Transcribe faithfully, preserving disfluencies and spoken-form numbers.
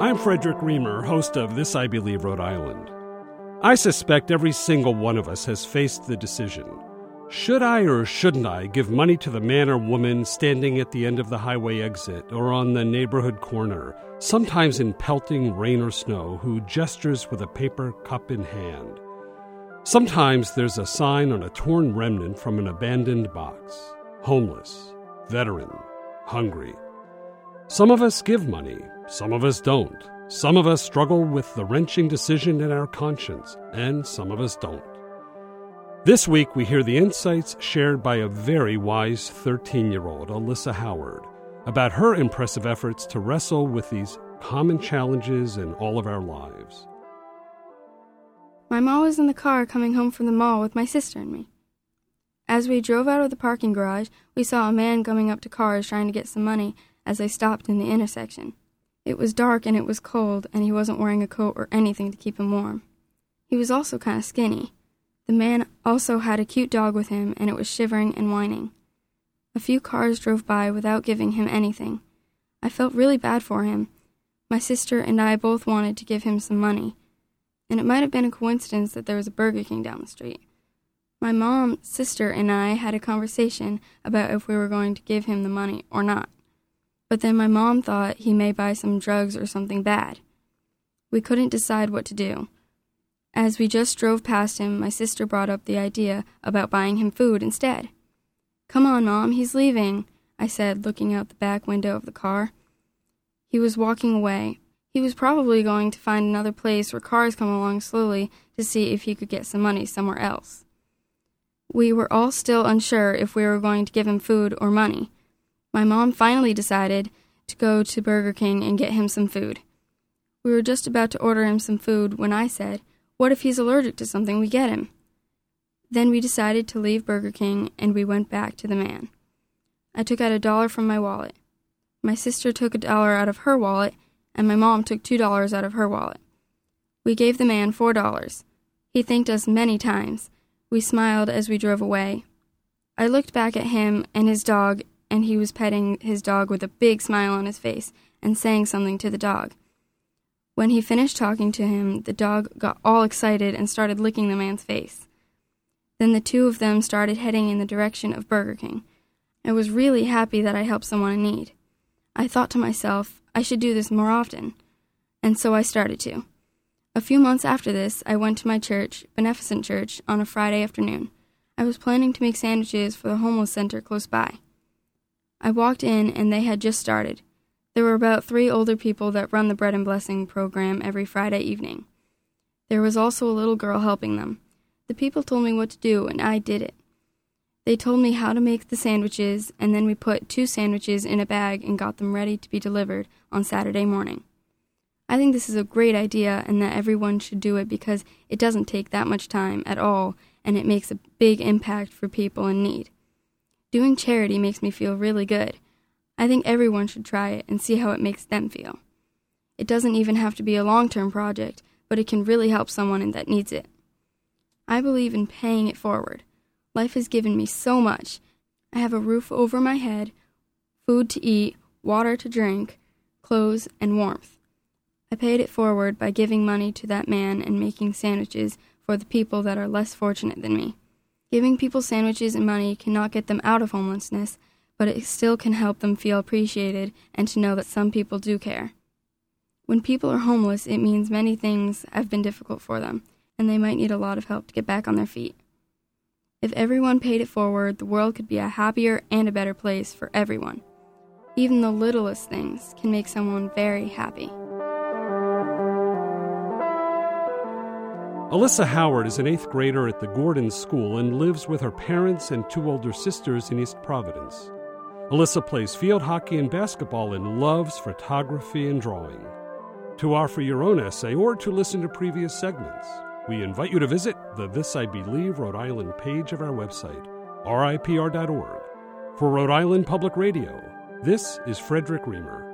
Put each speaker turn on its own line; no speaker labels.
I'm Frederick Reamer, host of This I Believe Rhode Island. I suspect every single one of us has faced the decision. Should I or shouldn't I give money to the man or woman standing at the end of the highway exit or on the neighborhood corner, sometimes in pelting rain or snow, who gestures with a paper cup in hand? Sometimes there's a sign on a torn remnant from an abandoned box. Homeless, veteran, hungry. Some of us give money, some of us don't. Some of us struggle with the wrenching decision in our conscience, and some of us don't. This week, we hear the insights shared by a very wise thirteen-year-old, Alyssa Howard, about her impressive efforts to wrestle with these common challenges in all of our lives.
My mom was in the car coming home from the mall with my sister and me. As we drove out of the parking garage, we saw a man coming up to cars trying to get some money as they stopped in the intersection. It was dark and it was cold, and he wasn't wearing a coat or anything to keep him warm. He was also kind of skinny. The man also had a cute dog with him, and it was shivering and whining. A few cars drove by without giving him anything. I felt really bad for him. My sister and I both wanted to give him some money, and it might have been a coincidence that there was a Burger King down the street. My mom, sister, and I had a conversation about if we were going to give him the money or not. But then my mom thought he may buy some drugs or something bad. We couldn't decide what to do. As we just drove past him, my sister brought up the idea about buying him food instead. "Come on, Mom, he's leaving," I said, looking out the back window of the car. He was walking away. He was probably going to find another place where cars come along slowly to see if he could get some money somewhere else. We were all still unsure if we were going to give him food or money. My mom finally decided to go to Burger King and get him some food. We were just about to order him some food when I said, "What if he's allergic to something we get him?" Then we decided to leave Burger King, and we went back to the man. I took out a dollar from my wallet. My sister took a dollar out of her wallet, and my mom took two dollars out of her wallet. We gave the man four dollars. He thanked us many times. We smiled as we drove away. I looked back at him and his dog, and he was petting his dog with a big smile on his face and saying something to the dog. When he finished talking to him, the dog got all excited and started licking the man's face. Then the two of them started heading in the direction of Burger King. I was really happy that I helped someone in need. I thought to myself, I should do this more often, and so I started to. A few months after this, I went to my church, Beneficent Church, on a Friday afternoon. I was planning to make sandwiches for the homeless center close by. I walked in, and they had just started. There were about three older people that run the Bread and Blessing program every Friday evening. There was also a little girl helping them. The people told me what to do, and I did it. They told me how to make the sandwiches, and then we put two sandwiches in a bag and got them ready to be delivered on Saturday morning. I think this is a great idea and that everyone should do it because it doesn't take that much time at all, and it makes a big impact for people in need. Doing charity makes me feel really good. I think everyone should try it and see how it makes them feel. It doesn't even have to be a long-term project, but it can really help someone that needs it. I believe in paying it forward. Life has given me so much. I have a roof over my head, food to eat, water to drink, clothes, and warmth. I paid it forward by giving money to that man and making sandwiches for the people that are less fortunate than me. Giving people sandwiches and money cannot get them out of homelessness, but it still can help them feel appreciated and to know that some people do care. When people are homeless, it means many things have been difficult for them, and they might need a lot of help to get back on their feet. If everyone paid it forward, the world could be a happier and a better place for everyone. Even the littlest things can make someone very happy.
Alyssa Howard is an eighth grader at the Gordon School and lives with her parents and two older sisters in East Providence. Alyssa plays field hockey and basketball and loves photography and drawing. To offer your own essay or to listen to previous segments, we invite you to visit the This I Believe Rhode Island page of our website, R I P R dot org. For Rhode Island Public Radio, this is Frederick Reamer.